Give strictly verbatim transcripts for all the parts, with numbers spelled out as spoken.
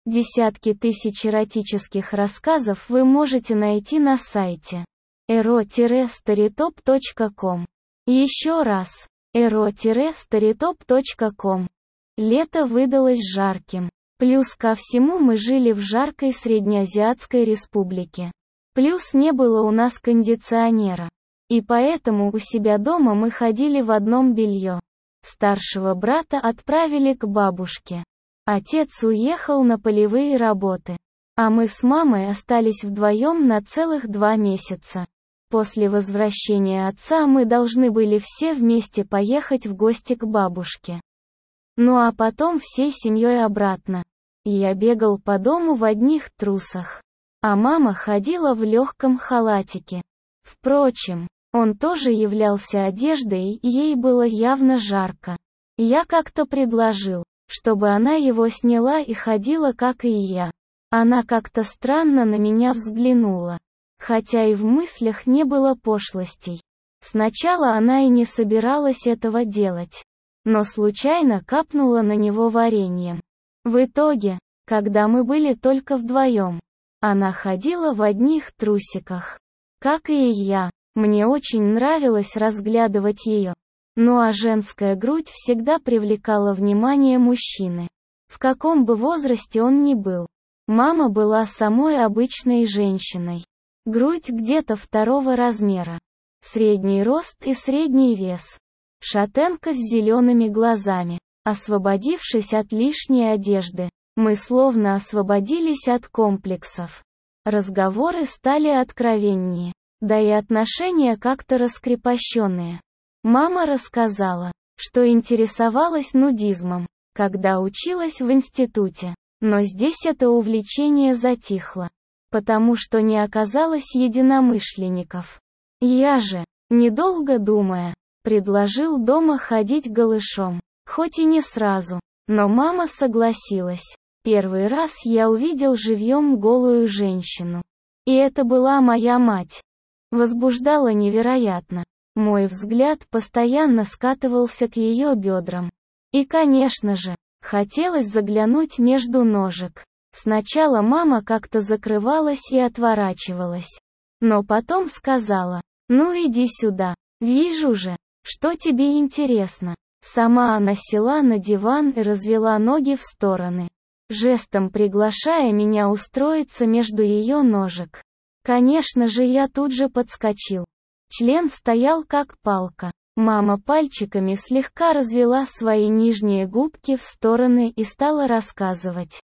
Десятки тысяч эротических рассказов вы можете найти на сайте эро старитоп точка ком. Еще раз, эро старитоп точка ком. Лето выдалось жарким. Плюс ко всему мы жили в жаркой Среднеазиатской республике. Плюс не было у нас кондиционера. И поэтому у себя дома мы ходили в одном белье. Старшего брата отправили к бабушке. Отец уехал на полевые работы. А мы с мамой остались вдвоем на целых два месяца. После возвращения отца мы должны были все вместе поехать в гости к бабушке. Ну а потом всей семьей обратно. Я бегал по дому в одних трусах. А мама ходила в легком халатике. Впрочем, он тоже являлся одеждой, и ей было явно жарко. Я как-то предложил, чтобы она его сняла и ходила как и я. Она как-то странно на меня взглянула. Хотя и в мыслях не было пошлостей. Сначала она и не собиралась этого делать. Но случайно капнула на него вареньем. В итоге, когда мы были только вдвоем, она ходила в одних трусиках. Как и я. Мне очень нравилось разглядывать ее. Ну а женская грудь всегда привлекала внимание мужчины. В каком бы возрасте он ни был. Мама была самой обычной женщиной. Грудь где-то второго размера. Средний рост и средний вес. Шатенка с зелеными глазами. Освободившись от лишней одежды, мы словно освободились от комплексов. Разговоры стали откровеннее. Да и отношения как-то раскрепощенные. Мама рассказала, что интересовалась нудизмом, когда училась в институте. Но здесь это увлечение затихло. Потому что не оказалось единомышленников. Я же, недолго думая, предложил дома ходить голышом. Хоть и не сразу, но мама согласилась. Первый раз я увидел живьем голую женщину. И это была моя мать. Возбуждало невероятно. Мой взгляд постоянно скатывался к ее бедрам. И, конечно же, хотелось заглянуть между ножек. Сначала мама как-то закрывалась и отворачивалась. Но потом сказала: «Ну иди сюда, вижу же, что тебе интересно». Сама она села на диван и развела ноги в стороны, жестом приглашая меня устроиться между ее ножек. Конечно же, я тут же подскочил. Член стоял как палка. Мама пальчиками слегка развела свои нижние губки в стороны и стала рассказывать.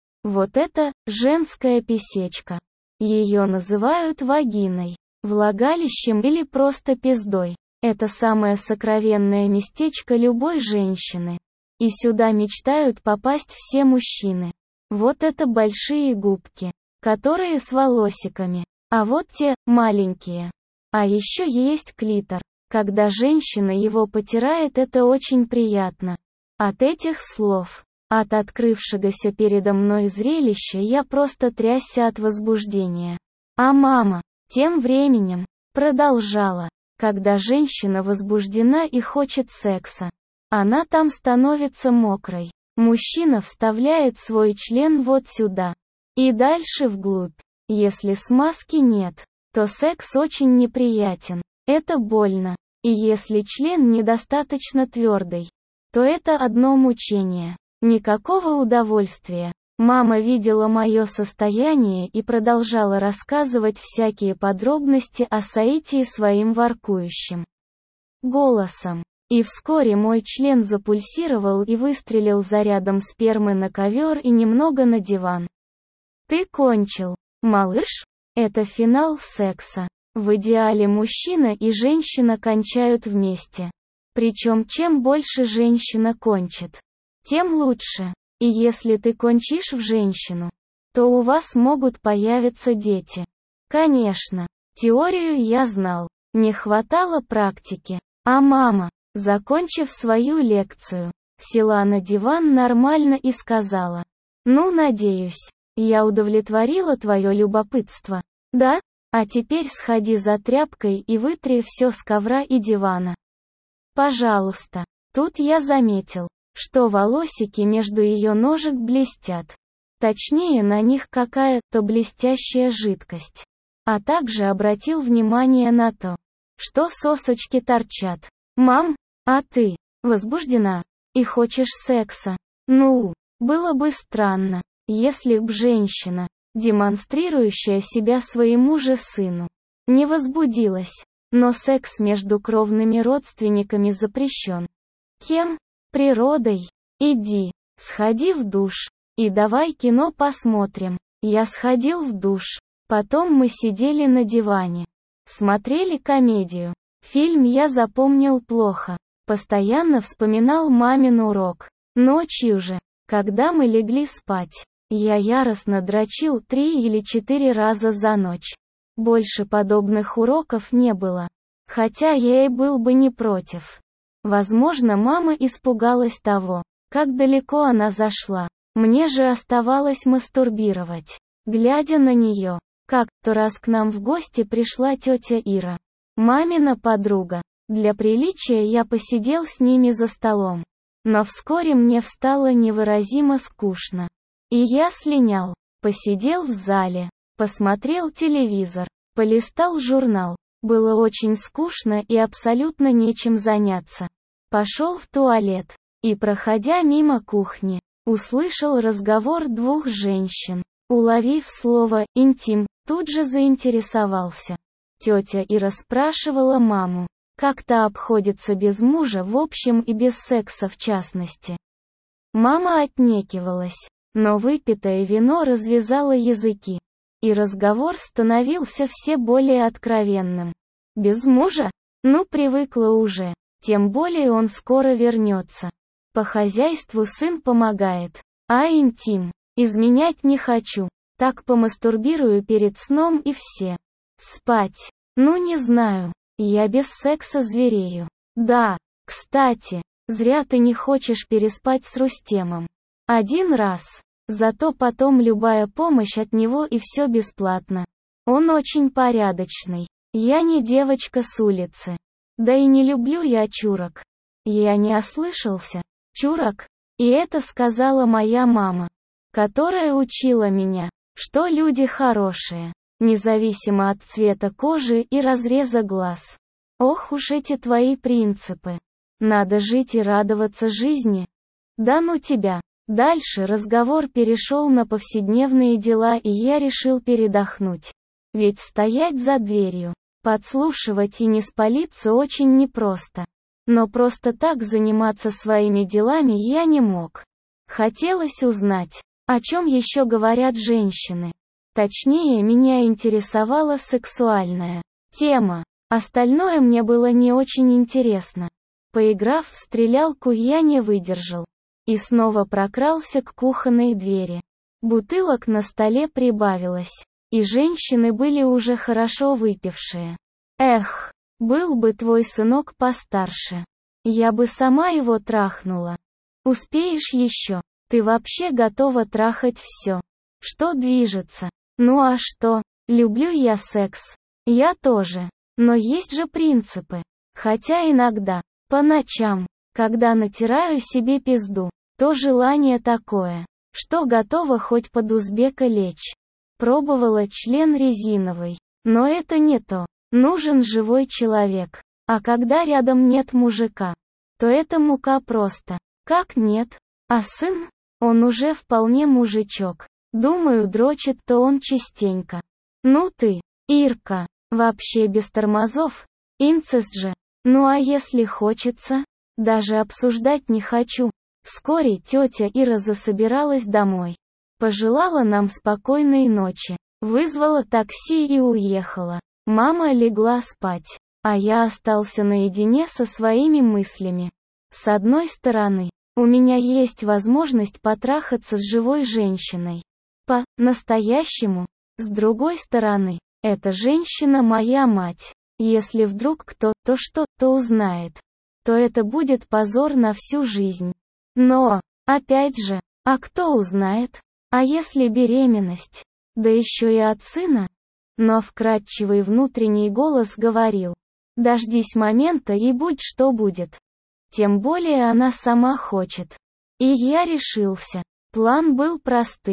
Вот это женская писечка. Ее называют вагиной, влагалищем или просто пиздой. Это самое сокровенное местечко любой женщины. И сюда мечтают попасть все мужчины. Вот это большие губки, которые с волосиками. А вот те, маленькие. А еще есть клитор. Когда женщина его потирает, это очень приятно. От этих слов, от открывшегося передо мной зрелища, я просто трясся от возбуждения. А мама, тем временем, продолжала. Когда женщина возбуждена и хочет секса, она там становится мокрой. Мужчина вставляет свой член вот сюда. И дальше вглубь. Если смазки нет, то секс очень неприятен. Это больно. И если член недостаточно твердый, то это одно мучение. Никакого удовольствия. Мама видела мое состояние и продолжала рассказывать всякие подробности о соитии своим воркующим голосом. И вскоре мой член запульсировал и выстрелил зарядом спермы на ковер и немного на диван. «Ты кончил, малыш?» Это финал секса. В идеале мужчина и женщина кончают вместе. Причем чем больше женщина кончит, тем лучше. И если ты кончишь в женщину, то у вас могут появиться дети. Конечно, теорию я знал, не хватало практики. А мама, закончив свою лекцию, села на диван нормально и сказала: «Ну, надеюсь, я удовлетворила твое любопытство, да? А теперь сходи за тряпкой и вытри все с ковра и дивана. Пожалуйста». Тут я заметил, что волосики между ее ножек блестят. Точнее, на них какая-то блестящая жидкость. А также обратил внимание на то, что сосочки торчат. «Мам, а ты возбуждена и хочешь секса?» Ну, было бы странно, если б женщина, демонстрирующая себя своему же сыну, не возбудилась. Но секс между кровными родственниками запрещен. Кем? Природой. Иди, сходи в душ, и давай кино посмотрим. Я сходил в душ. Потом мы сидели на диване. Смотрели комедию. Фильм я запомнил плохо. Постоянно вспоминал мамин урок. Ночью же, когда мы легли спать, я яростно дрочил три или четыре раза за ночь. Больше подобных уроков не было. Хотя я и был бы не против. Возможно, мама испугалась того, как далеко она зашла. Мне же оставалось мастурбировать. Глядя на нее, как-то раз к нам в гости пришла тетя Ира, мамина подруга. Для приличия я посидел с ними за столом. Но вскоре мне стало невыразимо скучно. И я слинял, посидел в зале, посмотрел телевизор, полистал журнал. Было очень скучно и абсолютно нечем заняться. Пошел в туалет, и, проходя мимо кухни, услышал разговор двух женщин. Уловив слово «интим», тут же заинтересовался. Тетя Ира спрашивала маму, как та обходится без мужа в общем и без секса в частности. Мама отнекивалась, но выпитое вино развязало языки, и разговор становился все более откровенным. Без мужа? Ну, привыкла уже, тем более он скоро вернется. По хозяйству сын помогает, а интим изменять не хочу, так помастурбирую перед сном и все. Спать? Ну не знаю, я без секса зверею. Да, кстати, зря ты не хочешь переспать с Рустемом. Один раз. Зато потом любая помощь от него и все бесплатно. Он очень порядочный. Я не девочка с улицы. Да и не люблю я чурок. Я не ослышался. Чурок? И это сказала моя мама, которая учила меня, что люди хорошие, независимо от цвета кожи и разреза глаз. Ох уж эти твои принципы. Надо жить и радоваться жизни. Да ну тебя. Дальше разговор перешел на повседневные дела, и я решил передохнуть. Ведь стоять за дверью, подслушивать и не спалиться очень непросто. Но просто так заниматься своими делами я не мог. Хотелось узнать, о чем еще говорят женщины. Точнее, меня интересовала сексуальная тема. Остальное мне было не очень интересно. Поиграв в стрелялку, я не выдержал. И снова прокрался к кухонной двери. Бутылок на столе прибавилось. И женщины были уже хорошо выпившие. Эх, был бы твой сынок постарше. Я бы сама его трахнула. Успеешь еще? Ты вообще готова трахать все, что движется. Ну а что? Люблю я секс. Я тоже. Но есть же принципы. Хотя иногда, по ночам, когда натираю себе пизду, то желание такое, что готова хоть под узбека лечь. Пробовала член резиновый, но это не то. Нужен живой человек. А когда рядом нет мужика, то это мука просто. Как нет? А сын? Он уже вполне мужичок. Думаю, дрочит-то он частенько. Ну ты, Ирка, вообще без тормозов. Инцест же. Ну а если хочется? Даже обсуждать не хочу. Вскоре тетя Ира засобиралась домой. Пожелала нам спокойной ночи. Вызвала такси и уехала. Мама легла спать. А я остался наедине со своими мыслями. С одной стороны, у меня есть возможность потрахаться с живой женщиной. По-настоящему. С другой стороны, эта женщина моя мать. Если вдруг кто-то что-то узнает, то это будет позор на всю жизнь. Но, опять же, а кто узнает? А если беременность? Да еще и от сына? Но вкрадчивый внутренний голос говорил: дождись момента и будь что будет. Тем более она сама хочет. И я решился. План был простым.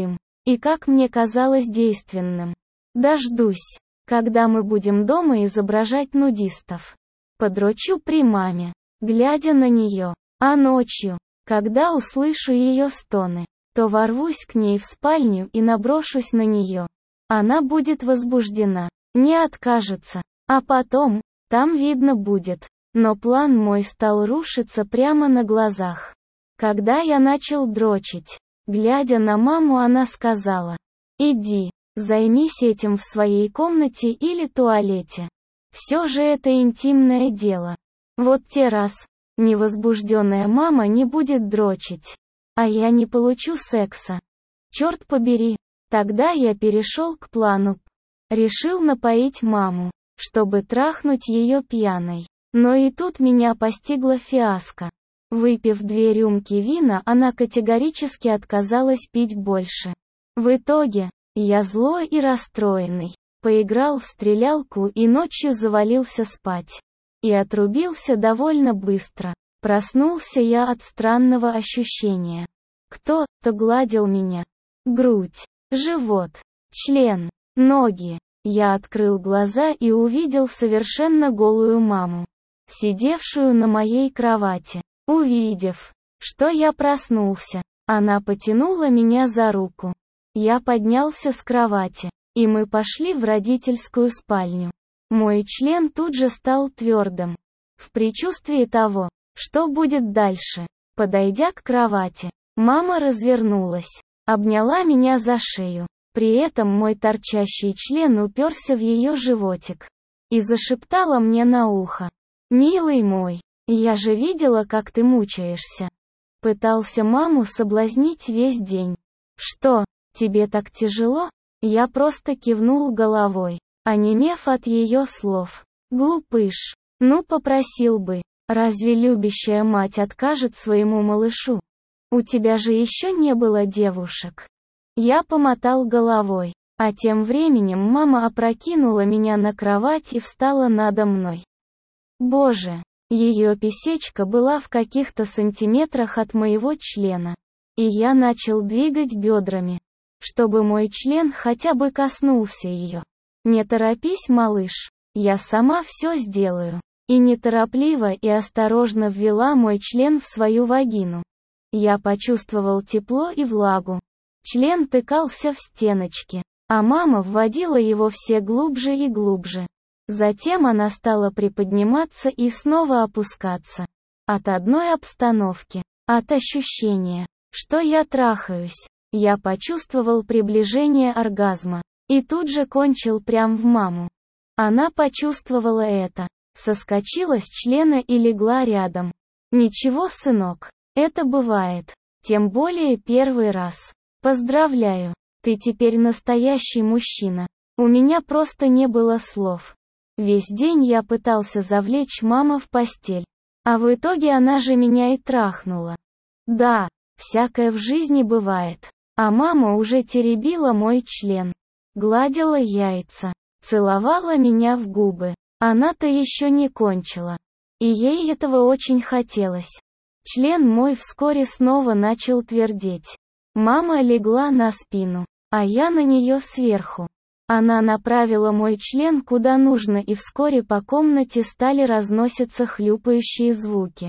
и, как мне казалось, действенным. Дождусь, когда мы будем дома изображать нудистов. Подрочу при маме, глядя на нее, а ночью, когда услышу ее стоны, то ворвусь к ней в спальню и наброшусь на нее. Она будет возбуждена, не откажется, а потом, там видно будет. Но план мой стал рушиться прямо на глазах. Когда я начал дрочить, глядя на маму, она сказала: «Иди, займись этим в своей комнате или туалете. Все же это интимное дело». Вот те раз, невозбужденная мама не будет дрочить, а я не получу секса. Черт побери, тогда я перешел к плану. Решил напоить маму, чтобы трахнуть ее пьяной. Но и тут меня постигла фиаско. Выпив две рюмки вина, она категорически отказалась пить больше. В итоге, я злой и расстроенный, поиграл в стрелялку и ночью завалился спать. И отрубился довольно быстро. Проснулся я от странного ощущения. Кто-то гладил меня. Грудь, живот, член, ноги. Я открыл глаза и увидел совершенно голую маму, сидевшую на моей кровати. Увидев, что я проснулся, она потянула меня за руку. Я поднялся с кровати, и мы пошли в родительскую спальню. Мой член тут же стал твердым. В предчувствии того, что будет дальше, подойдя к кровати, мама развернулась, обняла меня за шею. При этом мой торчащий член уперся в ее животик и зашептала мне на ухо: «Милый мой, я же видела, как ты мучаешься». Пытался маму соблазнить весь день. «Что, тебе так тяжело?» Я просто кивнул головой, онемев от ее слов. «Глупыш, ну попросил бы, разве любящая мать откажет своему малышу? У тебя же еще не было девушек». Я помотал головой, а тем временем мама опрокинула меня на кровать и встала надо мной. Боже, ее писечка была в каких-то сантиметрах от моего члена. И я начал двигать бедрами, чтобы мой член хотя бы коснулся ее. «Не торопись, малыш, я сама все сделаю». И неторопливо и осторожно ввела мой член в свою вагину. Я почувствовал тепло и влагу. Член тыкался в стеночки, а мама вводила его все глубже и глубже. Затем она стала приподниматься и снова опускаться. От одной обстановки, от ощущения, что я трахаюсь, я почувствовал приближение оргазма. И тут же кончил прям в маму. Она почувствовала это, соскочила с члена и легла рядом. «Ничего, сынок, это бывает, тем более первый раз. Поздравляю, ты теперь настоящий мужчина». У меня просто не было слов. Весь день я пытался завлечь маму в постель. А в итоге она же меня и трахнула. Да, всякое в жизни бывает. А мама уже теребила мой член, гладила яйца, целовала меня в губы. Она-то еще не кончила. И ей этого очень хотелось. Член мой вскоре снова начал твердеть. Мама легла на спину, а я на нее сверху. Она направила мой член куда нужно, и вскоре по комнате стали разноситься хлюпающие звуки.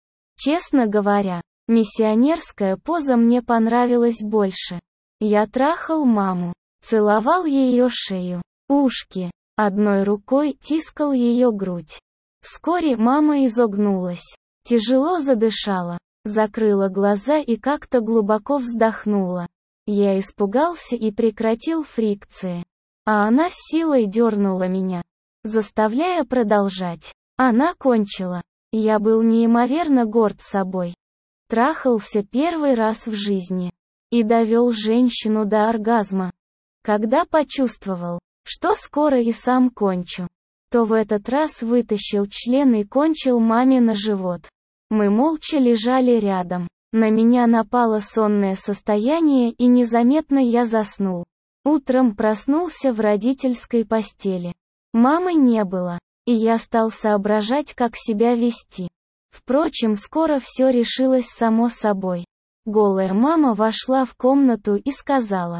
Честно говоря, миссионерская поза мне понравилась больше. Я трахал маму, целовал ее шею, ушки, одной рукой тискал ее грудь. Вскоре мама изогнулась, тяжело задышала, закрыла глаза и как-то глубоко вздохнула. Я испугался и прекратил фрикции. А она с силой дернула меня, заставляя продолжать. Она кончила. Я был неимоверно горд собой. Трахался первый раз в жизни. И довел женщину до оргазма. Когда почувствовал, что скоро и сам кончу, то в этот раз вытащил член и кончил маме на живот. Мы молча лежали рядом. На меня напало сонное состояние, и незаметно я заснул. Утром проснулся в родительской постели. Мамы не было, и я стал соображать, как себя вести. Впрочем, скоро все решилось само собой. Голая мама вошла в комнату и сказала: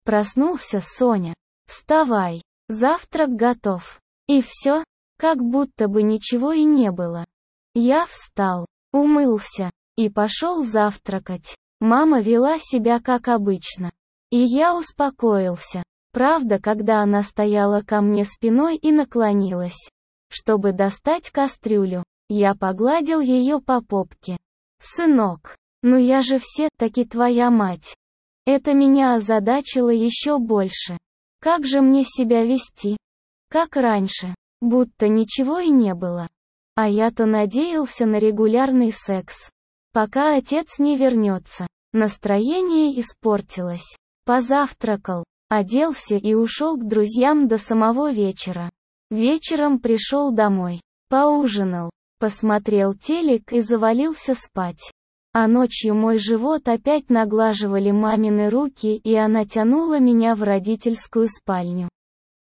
Проснулся Соня. Вставай. Завтрак готов. И все, как будто бы ничего и не было. Я встал, умылся и пошел завтракать. Мама вела себя как обычно. И я успокоился. Правда, когда она стояла ко мне спиной и наклонилась, чтобы достать кастрюлю, я погладил ее по попке. «Сынок, ну я же все-таки твоя мать». Это меня озадачило еще больше. Как же мне себя вести? Как раньше, будто ничего и не было. А я-то надеялся на регулярный секс. Пока отец не вернется. Настроение испортилось. Позавтракал, оделся и ушел к друзьям до самого вечера. Вечером пришел домой, поужинал, посмотрел телек и завалился спать. А ночью мой живот опять наглаживали мамины руки, и она тянула меня в родительскую спальню.